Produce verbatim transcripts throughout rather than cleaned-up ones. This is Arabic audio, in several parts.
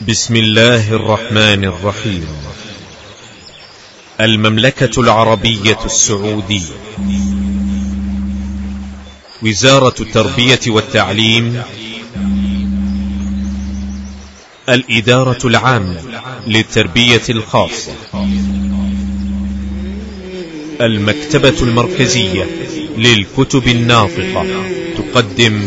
بسم الله الرحمن الرحيم. المملكة العربية السعودية، وزارة التربية والتعليم، الإدارة العامة للتربية الخاصة، المكتبة المركزية للكتب الناطقة تقدم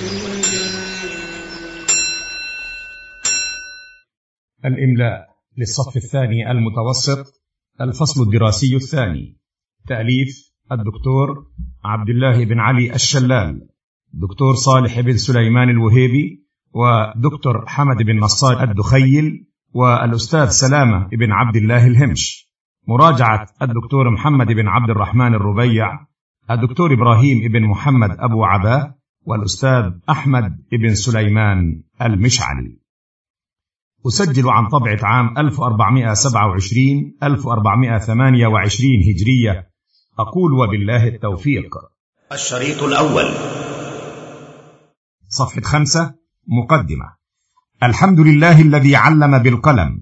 الإملاء للصف الثاني المتوسط، الفصل الدراسي الثاني، تأليف الدكتور عبد الله بن علي الشلال، دكتور صالح بن سليمان الوهيبي، ودكتور حمد بن نصار الدخيل، والأستاذ سلامة بن عبد الله الهمش. مراجعة الدكتور محمد بن عبد الرحمن الربيع، الدكتور إبراهيم بن محمد أبو عباه، والأستاذ أحمد بن سليمان المشعلي. أسجل عن طبعة عام ألف وأربعمائة وسبعة وعشرين ألف وأربعمائة وثمانية وعشرين هجرية. أقول وبالله التوفيق. الشريط الأول، صفحة خمسة، مقدمة. الحمد لله الذي علم بالقلم،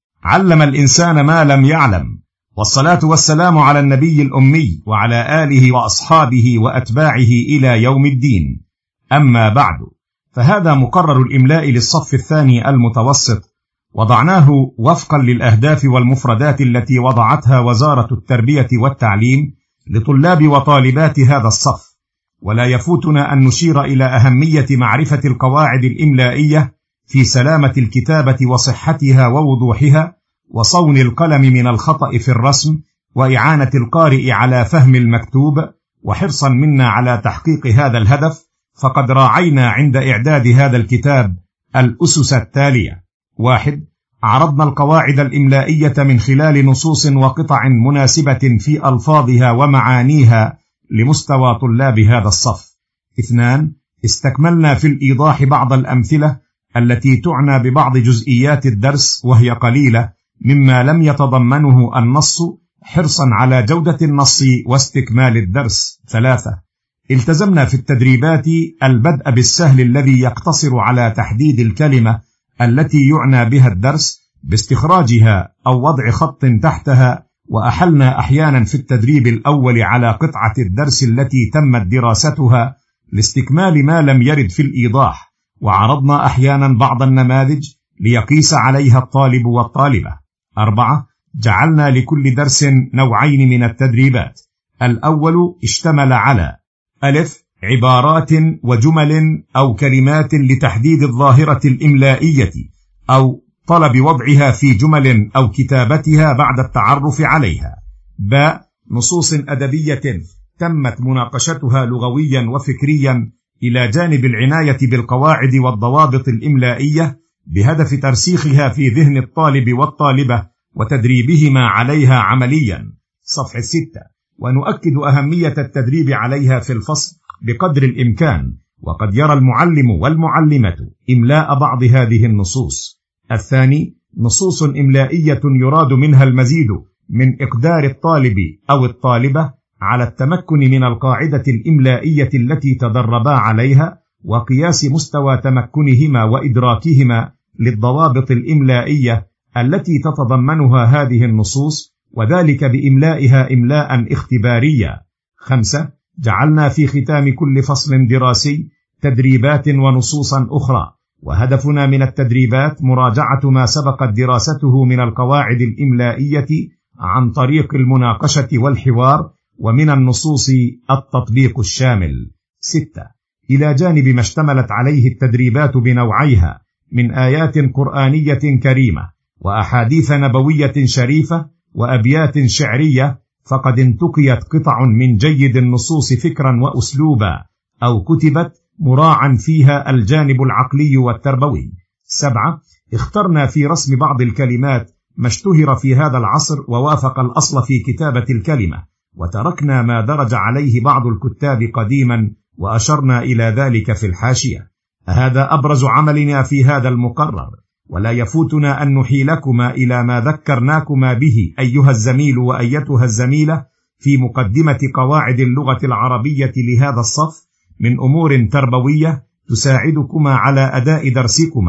علم الإنسان ما لم يعلم، والصلاة والسلام على النبي الأمي وعلى آله وأصحابه وأتباعه إلى يوم الدين. أما بعد، فهذا مقرر الإملاء للصف الثاني المتوسط، وضعناه وفقا للأهداف والمفردات التي وضعتها وزارة التربية والتعليم لطلاب وطالبات هذا الصف. ولا يفوتنا أن نشير إلى أهمية معرفة القواعد الإملائية في سلامة الكتابة وصحتها ووضوحها، وصون القلم من الخطأ في الرسم، وإعانة القارئ على فهم المكتوب، وحرصا منا على تحقيق هذا الهدف. فقد راعينا عند إعداد هذا الكتاب الأسس التالية: واحد، عرضنا القواعد الإملائية من خلال نصوص وقطع مناسبة في ألفاظها ومعانيها لمستوى طلاب هذا الصف. اثنان، استكملنا في الإيضاح بعض الأمثلة التي تعنى ببعض جزئيات الدرس، وهي قليلة مما لم يتضمنه النص، حرصا على جودة النص واستكمال الدرس. ثلاثة، التزمنا في التدريبات البدء بالسهل الذي يقتصر على تحديد الكلمة التي يعنى بها الدرس باستخراجها أو وضع خط تحتها، وأحلنا أحيانا في التدريب الأول على قطعة الدرس التي تمت دراستها لاستكمال ما لم يرد في الإيضاح، وعرضنا أحيانا بعض النماذج ليقيس عليها الطالب والطالبة. أربعة، جعلنا لكل درس نوعين من التدريبات. الأول اشتمل على: ألف، عبارات وجمل أو كلمات لتحديد الظاهرة الإملائية أو طلب وضعها في جمل أو كتابتها بعد التعرف عليها. باء، نصوص أدبية تمت مناقشتها لغويا وفكريا إلى جانب العناية بالقواعد والضوابط الإملائية بهدف ترسيخها في ذهن الطالب والطالبة وتدريبهما عليها عمليا. صفحة ستة، ونؤكد أهمية التدريب عليها في الفصل بقدر الإمكان، وقد يرى المعلم والمعلمة إملاء بعض هذه النصوص. الثاني، نصوص إملائية يراد منها المزيد من إقدار الطالب أو الطالبة على التمكن من القاعدة الإملائية التي تدربا عليها، وقياس مستوى تمكنهما وإدراكهما للضوابط الإملائية التي تتضمنها هذه النصوص، وذلك بإملائها إملاء اختباريا. خمسة، جعلنا في ختام كل فصل دراسي تدريبات ونصوصا أخرى، وهدفنا من التدريبات مراجعة ما سبقت دراسته من القواعد الإملائية عن طريق المناقشة والحوار، ومن النصوص التطبيق الشامل. ستة، إلى جانب ما اشتملت عليه التدريبات بنوعيها من آيات قرآنية كريمة وأحاديث نبوية شريفة وأبيات شعرية، فقد انتقيت قطع من جيد النصوص فكرا وأسلوبا، أو كتبت مراعا فيها الجانب العقلي والتربوي. سبعة، اخترنا في رسم بعض الكلمات ما اشتهر في هذا العصر ووافق الأصل في كتابة الكلمة، وتركنا ما درج عليه بعض الكتاب قديما، وأشرنا إلى ذلك في الحاشية. هذا أبرز عملنا في هذا المقرر، ولا يفوتنا أن نحيلكما إلى ما ذكرناكما به أيها الزميل وأيتها الزميلة في مقدمة قواعد اللغة العربية لهذا الصف من أمور تربوية تساعدكما على أداء درسكما،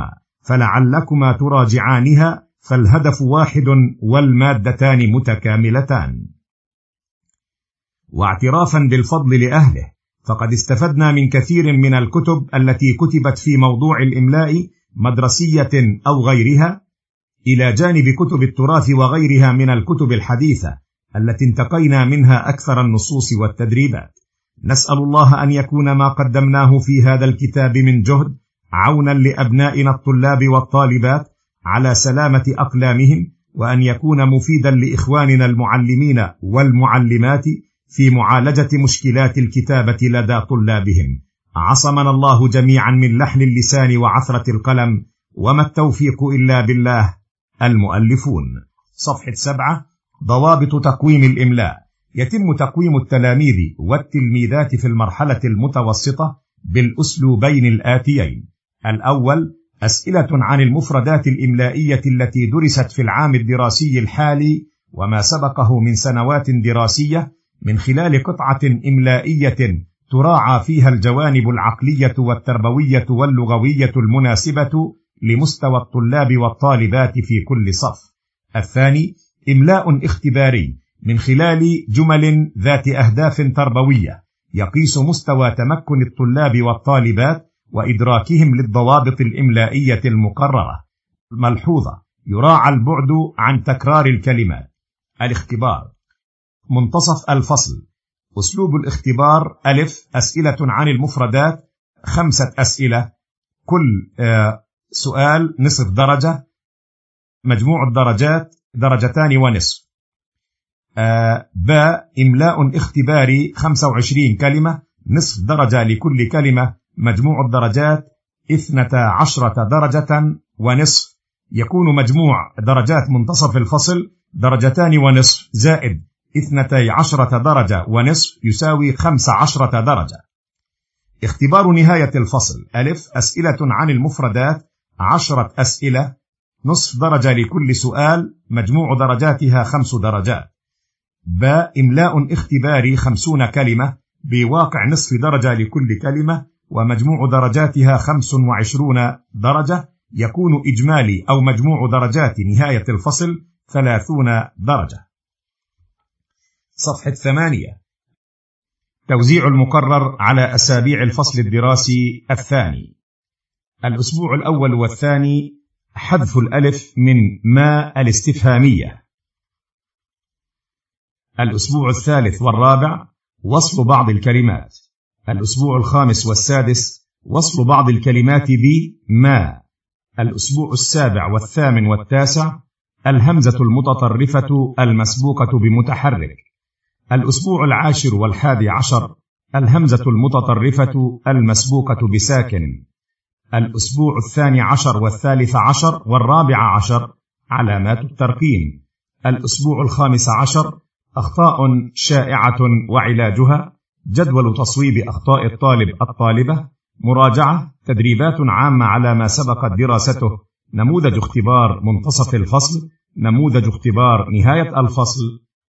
فلعلكما تراجعانها، فالهدف واحد والمادتان متكاملتان. واعترافا بالفضل لأهله، فقد استفدنا من كثير من الكتب التي كتبت في موضوع الإملاء، مدرسية أو غيرها، إلى جانب كتب التراث وغيرها من الكتب الحديثة التي انتقينا منها أكثر النصوص والتدريبات. نسأل الله أن يكون ما قدمناه في هذا الكتاب من جهد عونا لأبنائنا الطلاب والطالبات على سلامة أقلامهم، وأن يكون مفيدا لإخواننا المعلمين والمعلمات في معالجة مشكلات الكتابة لدى طلابهم. عصمنا الله جميعا من لحن اللسان وعثرة القلم، وما التوفيق إلا بالله. المؤلفون. صفحة سبعة. ضوابط تقويم الإملاء. يتم تقويم التلاميذ والتلميذات في المرحلة المتوسطة بالأسلوبين الآتيين: الأول، أسئلة عن المفردات الإملائية التي درست في العام الدراسي الحالي وما سبقه من سنوات دراسية، من خلال قطعة إملائية تراعى فيها الجوانب العقلية والتربوية واللغوية المناسبة لمستوى الطلاب والطالبات في كل صف. الثاني، إملاء اختباري من خلال جمل ذات أهداف تربوية يقيس مستوى تمكن الطلاب والطالبات وإدراكهم للضوابط الإملائية المقررة. ملحوظة: يراعى البعد عن تكرار الكلمات. الاختبار. منتصف الفصل. أسلوب الاختبار: ألف، أسئلة عن المفردات، خمسة أسئلة، كل آه سؤال نصف درجة، مجموع الدرجات درجتان ونصف. آه باء، إملاء اختباري خمسة وعشرين كلمة، نصف درجة لكل كلمة، مجموع الدرجات اثنتا عشرة درجة ونصف. يكون مجموع درجات منتصف الفصل درجتان ونصف زائد اثنتي عشرة درجة ونصف يساوي خمس عشرة درجة. اختبار نهاية الفصل: ألف، أسئلة عن المفردات، عشرة أسئلة، نصف درجة لكل سؤال، مجموع درجاتها خمس درجات. باء، إملاء اختباري خمسون كلمة بواقع نصف درجة لكل كلمة، ومجموع درجاتها خمس وعشرون درجة. يكون إجمالي أو مجموع درجات نهاية الفصل ثلاثون درجة. صفحة ثمانية. توزيع المقرر على أسابيع الفصل الدراسي الثاني. الأسبوع الأول والثاني: حذف الألف من ما الاستفهامية. الأسبوع الثالث والرابع: وصل بعض الكلمات. الأسبوع الخامس والسادس: وصل بعض الكلمات بما. الأسبوع السابع والثامن والتاسع: الهمزة المتطرفة المسبوقة بمتحرك. الأسبوع العاشر والحادي عشر: الهمزة المتطرفة المسبوقة بساكن. الأسبوع الثاني عشر والثالث عشر والرابع عشر: علامات الترقيم. الأسبوع الخامس عشر: أخطاء شائعة وعلاجها، جدول تصويب أخطاء الطالب الطالبة، مراجعة، تدريبات عامة على ما سبقت دراسته، نموذج اختبار منتصف الفصل، نموذج اختبار نهاية الفصل.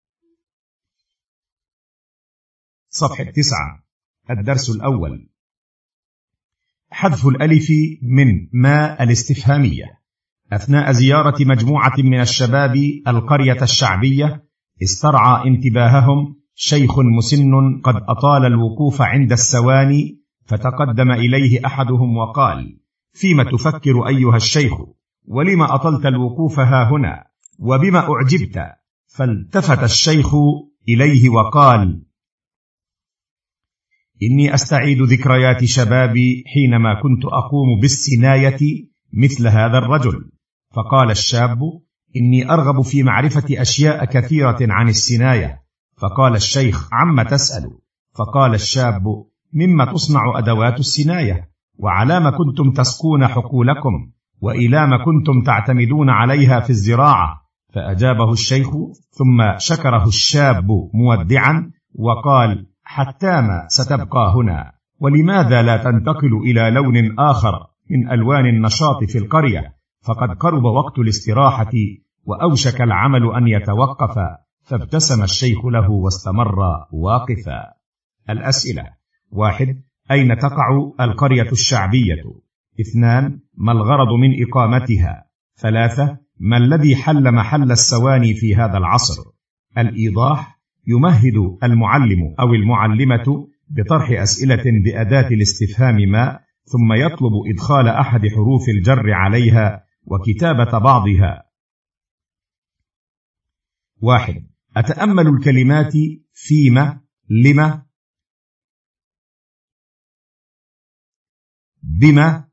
صفحة تسعة. الدرس الأول: حذف الألف من ما الاستفهامية. أثناء زيارة مجموعة من الشباب القرية الشعبية، استرعى انتباههم شيخ مسن قد أطال الوقوف عند السواني، فتقدم إليه أحدهم وقال: فيما تفكر أيها الشيخ؟ ولما أطلت الوقوف ها هنا؟ وبما أعجبت؟ فالتفت الشيخ إليه وقال: إني أستعيد ذكريات شبابي حينما كنت أقوم بالسناية مثل هذا الرجل. فقال الشاب: إني أرغب في معرفة أشياء كثيرة عن السناية. فقال الشيخ: عم تسأل؟ فقال الشاب: مما تصنع أدوات السناية؟ وعلى ما كنتم تسقون حقولكم؟ وإلى ما كنتم تعتمدون عليها في الزراعة؟ فأجابه الشيخ، ثم شكره الشاب مودعا وقال: حتى ما ستبقى هنا؟ ولماذا لا تنتقل إلى لون آخر من ألوان النشاط في القرية؟ فقد قرب وقت الاستراحة وأوشك العمل أن يتوقف. فابتسم الشيخ له واستمر واقفا. الأسئلة: واحد، أين تقع القرية الشعبية؟ اثنان، ما الغرض من إقامتها؟ ثلاثة ما الذي حل محل السواني في هذا العصر؟ الإيضاح: يمهد المعلم أو المعلمة بطرح أسئلة بأداة الاستفهام ما، ثم يطلب إدخال أحد حروف الجر عليها وكتابة بعضها. واحد. أتأمل الكلمات فيما، لما، بما،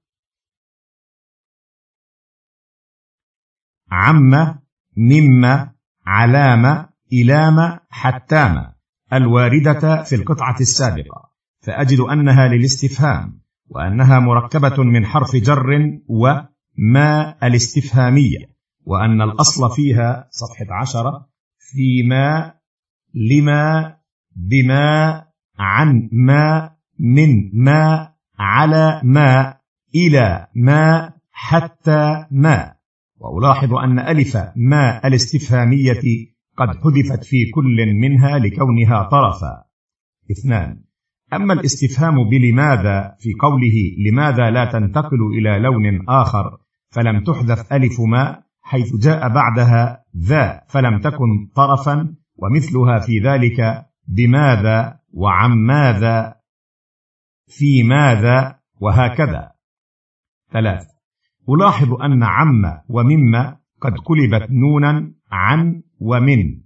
عما، مما، علامة، إلام، حتام الواردة في القطعة السابقة، فأجد أنها للاستفهام، وأنها مركبة من حرف جر وما الاستفهامية، وأن الأصل فيها صفحة عشرة فيما، لما، بما، عن ما، من ما، على ما، إلى ما، حتى ما. وألاحظ أن ألف ما الاستفهامية قد حذفت في كل منها لكونها طرفا. اثنان. أما الاستفهام بلماذا في قوله لماذا لا تنتقل إلى لون آخر، فلم تحذف ألف ما حيث جاء بعدها ذا فلم تكن طرفا، ومثلها في ذلك بماذا وعن ماذا في ماذا وهكذا. ثلاث. ألاحظ أن عم ومما قد قلبت نونا عن ومن،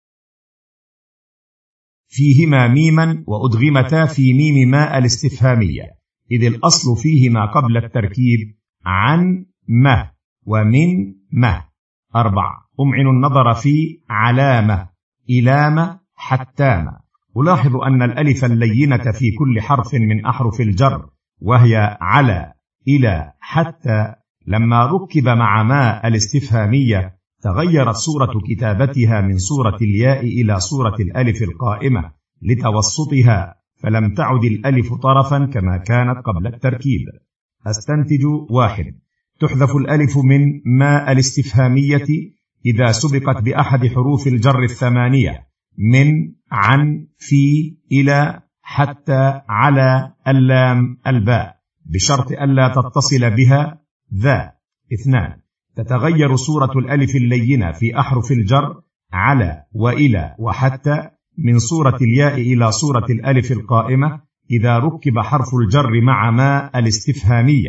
فيهما ميما وأدغمتا في ميم ما الاستفهامية، إذ الأصل فيهما قبل التركيب عن ما ومن ما. أربعة. أمعن النظر في علامة، إلام، حتام. ألاحظ أن الألف اللينة في كل حرف من أحرف الجر، وهي على، إلى، حتى، لما ركب مع ما الاستفهامية تغيرت صورة كتابتها من صورة الياء إلى صورة الألف القائمة لتوسطها، فلم تعد الألف طرفا كما كانت قبل التركيب. أستنتج: واحد. تحذف الألف من ما الاستفهامية إذا سبقت بأحد حروف الجر الثمانية من، عن، في، إلى، حتى، على، اللام، الباء، بشرط ألا تتصل بها ذا. اثنان. تتغير صورة الألف اللينة في أحرف الجر على وإلى وحتى من صورة الياء إلى صورة الألف القائمة إذا ركب حرف الجر مع ما الاستفهامية.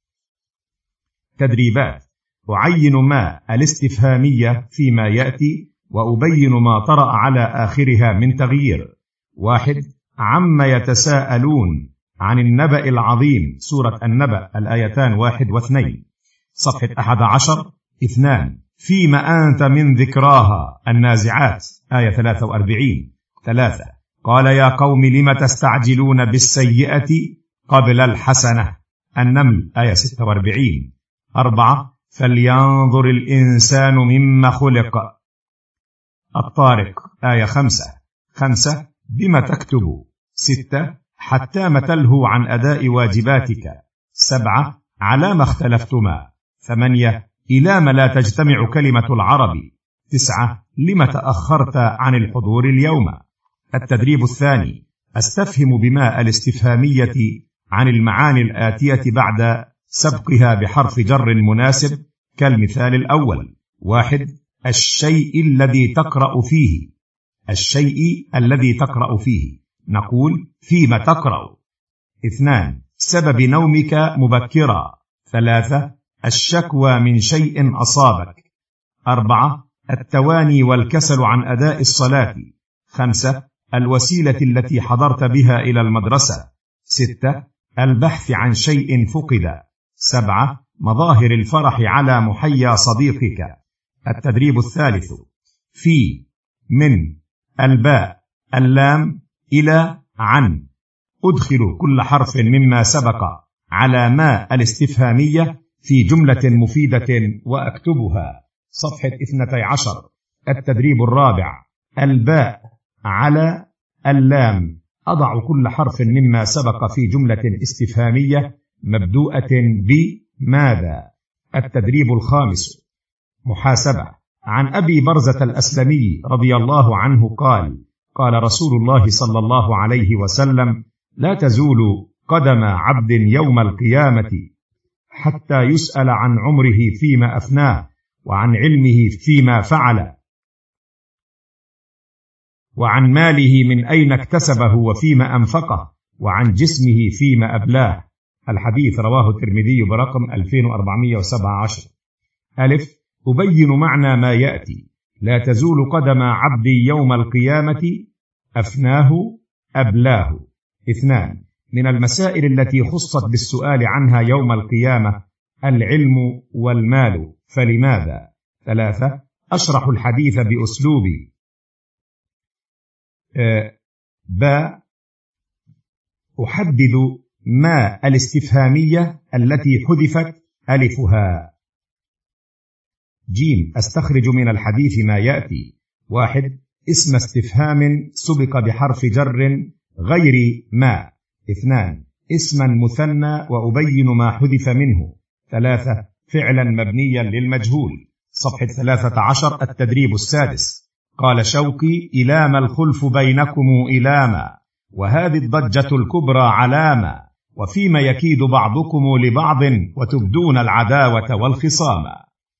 تدريبات: أعين ما الاستفهامية فيما يأتي، وأبين ما طرأ على آخرها من تغيير. واحد. عما يتساءلون عن النبأ العظيم، سورة النبأ، الآيتان واحد واثنين، صفحة أحد عشر. اثنان. فيما أنت من ذكراها، النازعات، آية ثلاثة وأربعين. ثلاثة. قال يا قوم لم تستعجلون بالسيئة قبل الحسنة، النمل، آية ستة وأربعين. أربعة. فلينظر الإنسان مما خلق، الطارق، آية خمسة. خمسة. بما تكتب. ستة. حتى ما تلهو عن أداء واجباتك. سبعة. على ما اختلفتما. ثمانية. إلى ما لا تجتمع كلمة العرب. تسعة. لما تأخرت عن الحضور اليوم. التدريب الثاني. أستفهم بما الاستفهامية عن المعاني الآتية بعد سبقها بحرف جر مناسب كالمثال الأول. واحد. الشيء الذي تقرأ فيه، الشيء الذي تقرأ فيه، نقول فيما تقرأ. اثنان. سبب نومك مبكرا. ثلاثة. الشكوى من شيء أصابك. أربعة. التواني والكسل عن أداء الصلاة. خمسة. الوسيلة التي حضرت بها إلى المدرسة. ستة. البحث عن شيء فقد. سبعة. مظاهر الفرح على محيا صديقك. التدريب الثالث. في، من، الباء، اللام، إلى، عن. أدخل كل حرف مما سبق على ما الاستفهامية في جملة مفيدة وأكتبها. صفحة اثنتي عشر. التدريب الرابع. الباء، على، اللام. أضع كل حرف مما سبق في جملة استفهامية مبدوءة بماذا. التدريب الخامس. محاسبة. عن أبي برزة الأسلمي رضي الله عنه قال: قال رسول الله صلى الله عليه وسلم: لا تزول قدم عبد يوم القيامة حتى يسأل عن عمره فيما أفناه، وعن علمه فيما فعل، وعن ماله من أين اكتسبه وفيما أنفقه، وعن جسمه فيما أبلاه. الحديث رواه الترمذي برقم ألفين وأربعمائة وسبعة عشر. ألف، أبين معنى ما يأتي: لا تزول قدم عبدي يوم القيامة أفناه أبلاه. اثنان، من المسائل التي خصت بالسؤال عنها يوم القيامة العلم والمال، فلماذا؟ ثلاثة، أشرح الحديث بأسلوبي. أه باء، أحدد ما الاستفهامية التي حذفت ألفها. جيم، أستخرج من الحديث ما يأتي: واحد، اسم استفهام سبق بحرف جر غير ما. اثنان، اسما مثنى وأبين ما حذف منه. ثلاثة، فعلا مبنيا للمجهول. صفحة ثلاثة عشر، التدريب السادس. قال شوقي: إلام الخلف بينكم إلاما، وهذه الضجة الكبرى علامة، وفيما يكيد بعضكم لبعض وتبدون العداوة والخصامة.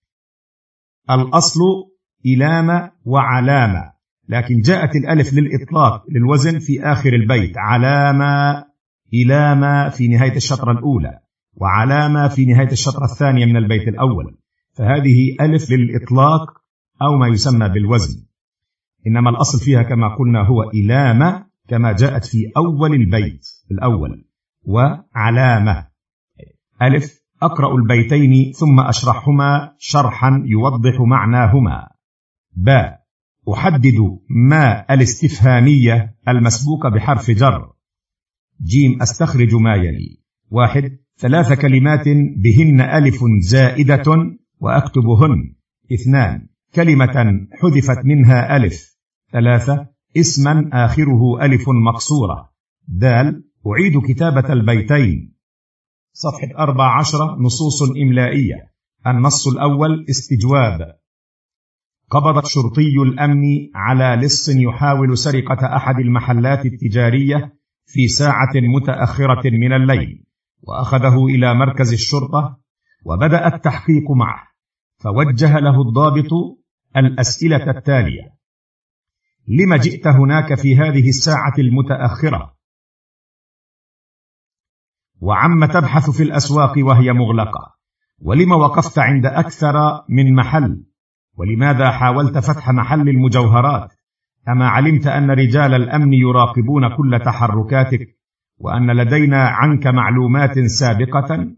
الأصل إلام وعلامة، لكن جاءت الألف للإطلاق للوزن في آخر البيت: علامة إلامة في نهاية الشطرة الأولى، وعلامة في نهاية الشطرة الثانية من البيت الأول، فهذه ألف للإطلاق أو ما يسمى بالوزن. إنما الأصل فيها كما قلنا هو إلامة كما جاءت في أول البيت الأول، وعلامة. ألف، أقرأ البيتين ثم أشرحهما شرحا يوضح معناهما. باء، أحدد ما الاستفهامية المسبوقة بحرف جر. جيم، أستخرج ما يلي: واحد، ثلاث كلمات بهن ألف زائدة وأكتبهن. اثنان، كلمة حذفت منها ألف. ثلاثة، اسما آخره ألف مقصورة. دال، أعيد كتابة البيتين. صفحة أربع عشرة، نصوص إملائية. النص الأول: استجواب. قبضت شرطي الأمن على لص يحاول سرقة أحد المحلات التجارية في ساعة متأخرة من الليل، وأخذه إلى مركز الشرطة وبدأ التحقيق معه، فوجه له الضابط الأسئلة التالية: لم جئت هناك في هذه الساعة المتأخرة؟ وعم تبحث في الأسواق وهي مغلقة؟ ولم وقفت عند أكثر من محل؟ ولماذا حاولت فتح محل المجوهرات؟ أما علمت أن رجال الأمن يراقبون كل تحركاتك، وأن لدينا عنك معلومات سابقة؟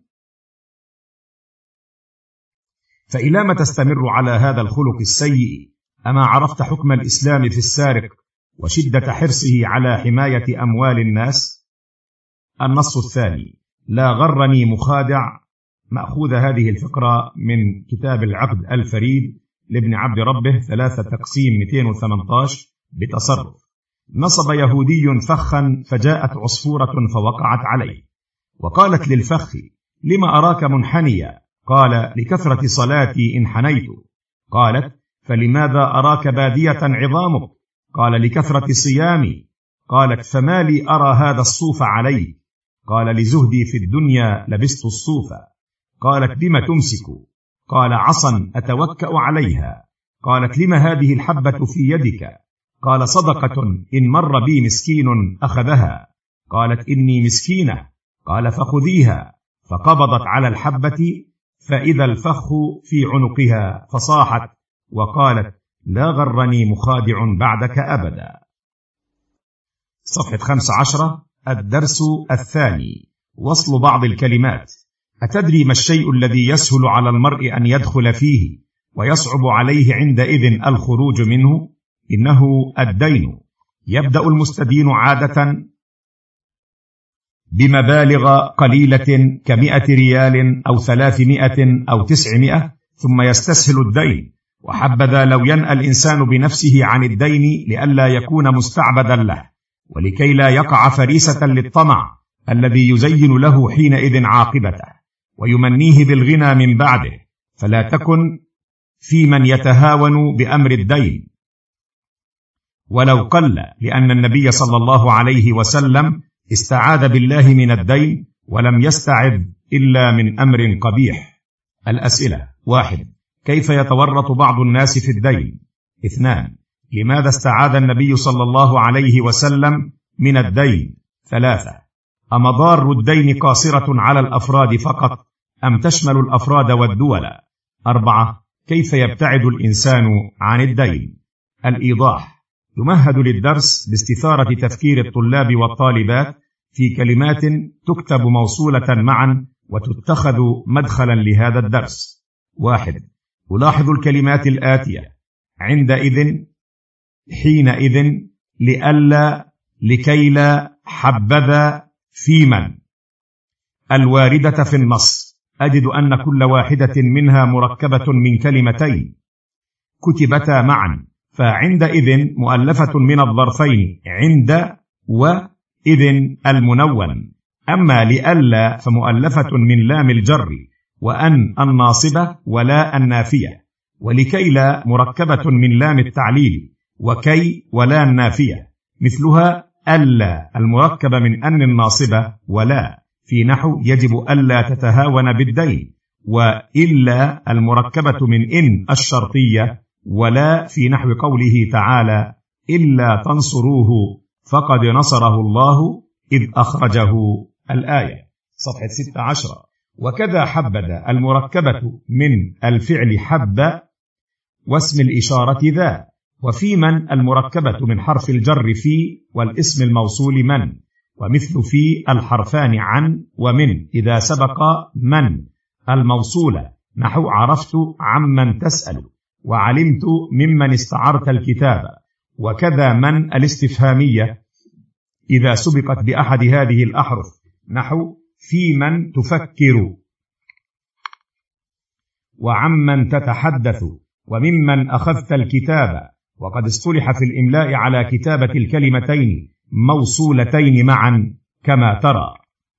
فإلى تستمر على هذا الخلق السيء؟ أما عرفت حكم الإسلام في السارق وشدة حرصه على حماية أموال الناس؟ النص الثاني: لا غرني مخادع. مأخوذ هذه الفقرة من كتاب العقد الفريد لابن عبد ربه ثلاثة تقسيم مئتين وثمانية عشر بتصرف. نصب يهودي فخا فجاءت عصفورة فوقعت عليه، وقالت للفخ: لما أراك منحنيا؟ قال: لكثرة صلاتي انحنيت. قالت: فلماذا أراك بادية عظامك؟ قال: لكثرة صيامي. قالت: فما لي أرى هذا الصوف علي؟ قال: لزهدي في الدنيا لبست الصوف. قالت: بما تمسك؟ قال: عصا أتوكأ عليها. قالت: لما هذه الحبة في يدك؟ قال: صدقة إن مر بي مسكين أخذها. قالت: إني مسكينة. قال: فخذيها. فقبضت على الحبة فإذا الفخ في عنقها، فصاحت وقالت: لا غرني مخادع بعدك أبدا. صفحة خمسة عشرة، الدرس الثاني: وصل بعض الكلمات. أتدري ما الشيء الذي يسهل على المرء أن يدخل فيه ويصعب عليه عندئذ الخروج منه؟ إنه الدين. يبدأ المستدين عادة بمبالغ قليلة كمئة ريال أو ثلاثمائة أو تسعمائة، ثم يستسهل الدين، وحبذا لو ينأى الإنسان بنفسه عن الدين لئلا يكون مستعبدا له، ولكي لا يقع فريسة للطمع الذي يزين له حينئذ عاقبته ويمنيه بالغنى من بعده. فلا تكن في من يتهاون بأمر الدين ولو قل، لأن النبي صلى الله عليه وسلم استعاذ بالله من الدين ولم يستعذ إلا من أمر قبيح. الأسئلة: واحد. كيف يتورط بعض الناس في الدين؟ اثنان. لماذا استعاذ النبي صلى الله عليه وسلم من الدين؟ ثلاثة. أمضار الدين قاصرة على الأفراد فقط أم تشمل الأفراد والدول؟ أربعة. كيف يبتعد الإنسان عن الدين؟ الإيضاح: يمهد للدرس باستثارة تفكير الطلاب والطالبات في كلمات تكتب موصولة معا وتتخذ مدخلا لهذا الدرس. واحد. ألاحظ الكلمات الآتية: عندئذ، حينئذ، لئلا، لكيلا، حبذا، في من. الواردة في النص أجد أن كل واحدة منها مركبة من كلمتين كتبتا معا، فعندئذ مؤلفة من الظرفين عند وإذن المنون، أما لئلا فمؤلفة من لام الجر وأن الناصبة ولا النافية، ولكيلا مركبة من لام التعليل وكي ولا النافية، مثلها ألا المركبة من أن الناصبة ولا في نحو يجب ألا تتهاون بالدين، وإلا المركبة من إن الشرطية ولا في نحو قوله تعالى: إلا تنصروه فقد نصره الله إذ أخرجه، الآية، صفحة ستة عشر. وكذا حبذا المركبة من الفعل حب واسم الإشارة ذا، وفي من المركبة من حرف الجر في والاسم الموصول من، ومثل في الحرفان عن ومن إذا سبق من الموصولة، نحو عرفت عمن تسأل وعلمت ممن استعرت الكتاب. وكذا من الاستفهامية إذا سبقت بأحد هذه الأحرف، نحو في من تفكر وعمن تتحدث وممن أخذت الكتاب. وقد اصطلح في الإملاء على كتابة الكلمتين موصولتين معا كما ترى.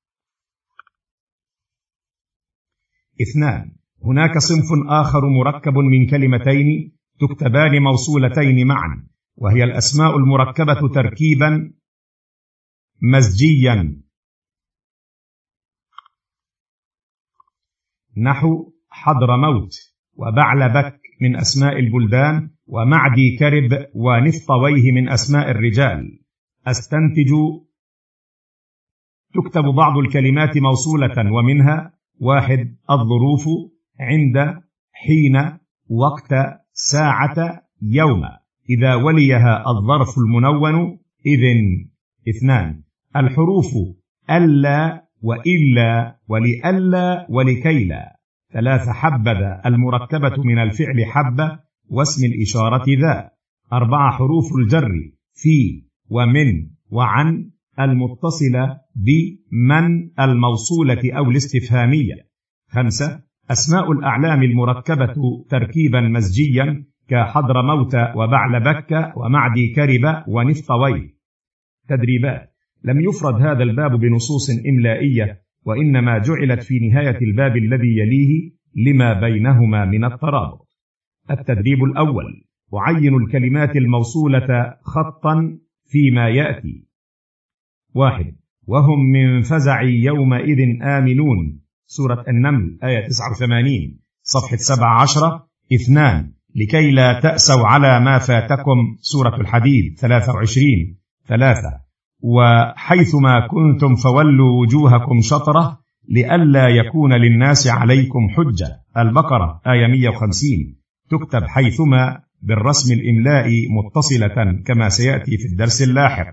اثنان. هناك صنف آخر مركب من كلمتين تكتبان موصولتين معا، وهي الأسماء المركبة تركيبا مزجيا، نحو حضرموت وبعلبك من أسماء البلدان، ومعدي كرب ونفطويه من أسماء الرجال. أستنتج: تكتب بعض الكلمات موصولة، ومنها: واحد. الظروف، عند، حين، وقت، ساعة، يوم، إذا وليها الظرف المنون إذن. اثنان. الحروف ألا وإلا ولألا ولكيلا. ثلاثة. حبذا المركبة من الفعل حب واسم الإشارة ذا. أربعة. حروف الجر في ومن وعن المتصلة بمن الموصولة أو الاستفهامية. خمسة. أسماء الأعلام المركبة تركيبا مزجيا كحضرموت وبعلبك ومعدي كرب ونفطوي. تدريبات. لم يفرد هذا الباب بنصوص إملائية، وإنما جعلت في نهاية الباب الذي يليه لما بينهما من الترابط. التدريب الأول: أعين الكلمات الموصولة خطا فيما يأتي. واحد. وهم من فزع يومئذ آمنون، سورة النمل، آية تسعة وثمانين، صفحة سبعة عشر. اثنان. لكي لا تأسوا على ما فاتكم، سورة الحديد، ثلاثة وعشرين. ثلاثة. وحيثما كنتم فولوا وجوهكم شطرة لئلا يكون للناس عليكم حجة، البقرة، آية مئة وخمسين. تكتب حيثما بالرسم الإملائي متصلة كما سيأتي في الدرس اللاحق.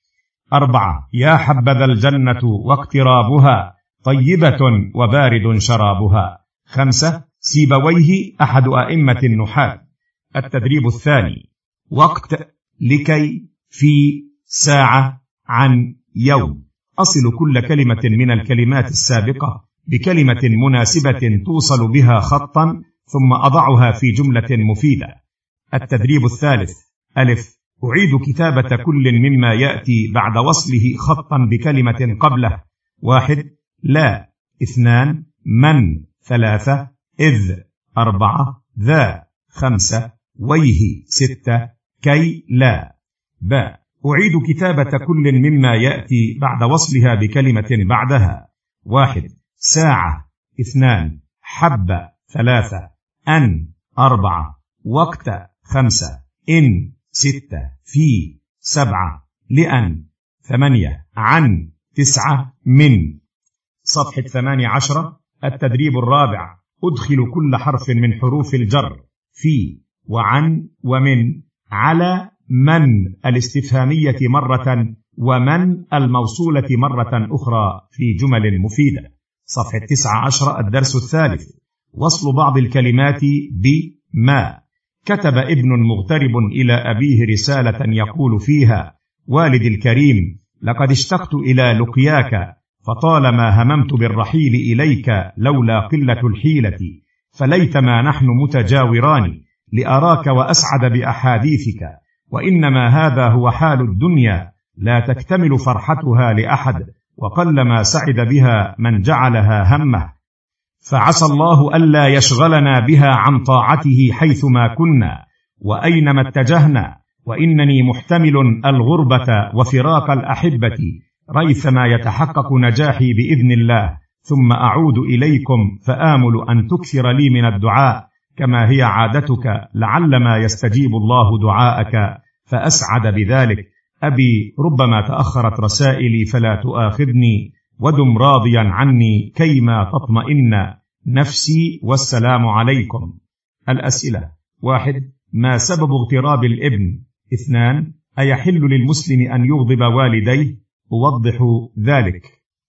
أربعة. يا حبذا الجنة واقترابها طيبة وبارد شرابها. خمسة. سيبويه أحد أئمة النحاة. التدريب الثاني: وقت، لكي، في، ساعة، عن، يوم. أصل كل كلمة من الكلمات السابقة بكلمة مناسبة توصل بها خطا، ثم أضعها في جملة مفيدة. التدريب الثالث: ألف. أعيد كتابة كل مما يأتي بعد وصله خطا بكلمة قبله. واحد. لا. اثنان. من. ثلاثة. إذ. أربعة. ذا. خمسة. ويه. ستة. كي. لا. باء. أعيد كتابة كل مما يأتي بعد وصلها بكلمة بعدها. واحد. ساعة اثنان، حبة ثلاثة، أن أربعة، وقت خمسة، إن ستة، في سبعة، لأن ثمانية، عن تسعة، من. صفحة ثمانية عشرة. التدريب الرابع. أدخل كل حرف من حروف الجر في وعن ومن على من الاستفهامية مرة ومن الموصولة مرة أخرى في جمل مفيدة. صفحة تسعة عشر. الدرس الثالث. وصل بعض الكلمات بما. كتب ابن مغترب إلى أبيه رسالة يقول فيها: والدي الكريم، لقد اشتقت إلى لقياك، فطالما هممت بالرحيل إليك لولا قلة الحيلة، فليتما نحن متجاوران لأراك وأسعد بأحاديثك، وإنما هذا هو حال الدنيا، لا تكتمل فرحتها لأحد، وقلما سعد بها من جعلها همه، فعسى الله ألا يشغلنا بها عن طاعته حيثما كنا وأينما اتجهنا، وإنني محتمل الغربة وفراق الأحبة ريثما يتحقق نجاحي بإذن الله، ثم أعود إليكم فآمل أن تكثر لي من الدعاء كما هي عادتك، لعلما يستجيب الله دعاءك فأسعد بذلك. أبي، ربما تأخرت رسائلي فلا تؤاخذني، ودم راضيا عني كيما تطمئن نفسي، والسلام عليكم. الأسئلة: واحد، ما سبب اغتراب الابن؟ اثنان، أيحل للمسلم أن يغضب والديه؟ أوضح ذلك.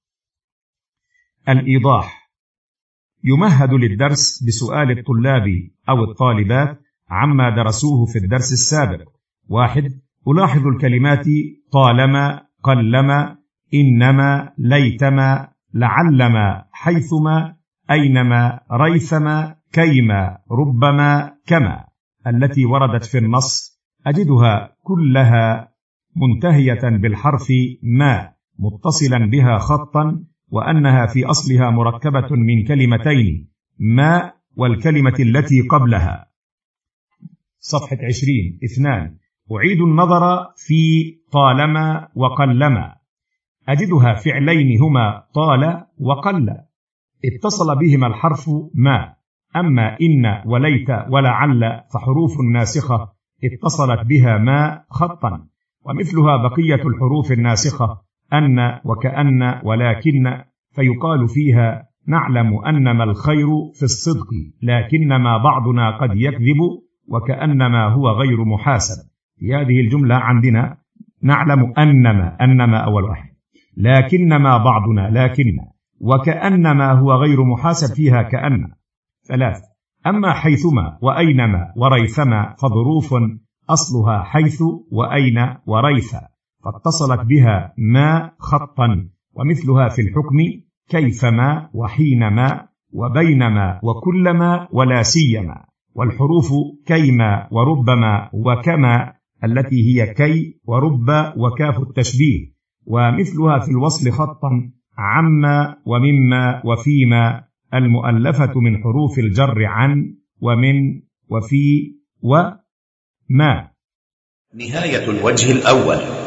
الإيضاح: يمهد للدرس بسؤال الطلاب أو الطالبات عما درسوه في الدرس السابق. واحد، ألاحظ الكلمات طالما، قلما، إنما، ليتما، لعلما، حيثما، أينما، ريثما، كيما، ربما، كما التي وردت في النص، أجدها كلها منتهية بالحرف ما متصلا بها خطا، وأنها في أصلها مركبة من كلمتين، ما والكلمة التي قبلها. صفحة عشرين. اثنان، أعيد النظر في طالما وقلما، أجدها فعلين هما طال وقل، اتصل بهما الحرف ما. أما إن وليت ولعل فحروف ناسخة اتصلت بها ما خطا، ومثلها بقية الحروف الناسخة أن وكأن ولكن، فيقال فيها: نعلم أنما الخير في الصدق، لكنما بعضنا قد يكذب، وكأنما هو غير محاسب. في هذه الجملة عندنا نعلم أنما، أنما أول واحد، لكنما بعضنا، لكن، وكأنما هو غير محاسب فيها كأن. ثلاث، أما حيثما وأينما وريثما فظروف أصلها حيث وأين وريث، فاتصلت بها ما خطا، ومثلها في الحكم كيفما وحينما وبينما وكلما ولا سيما. والحروف كيما وربما وكما التي هي كي ورب وكاف التشبيه، ومثلها في الوصل خطا عما ومما وفيما المؤلفة من حروف الجر عن ومن وفي وما. نهاية الوجه الأول.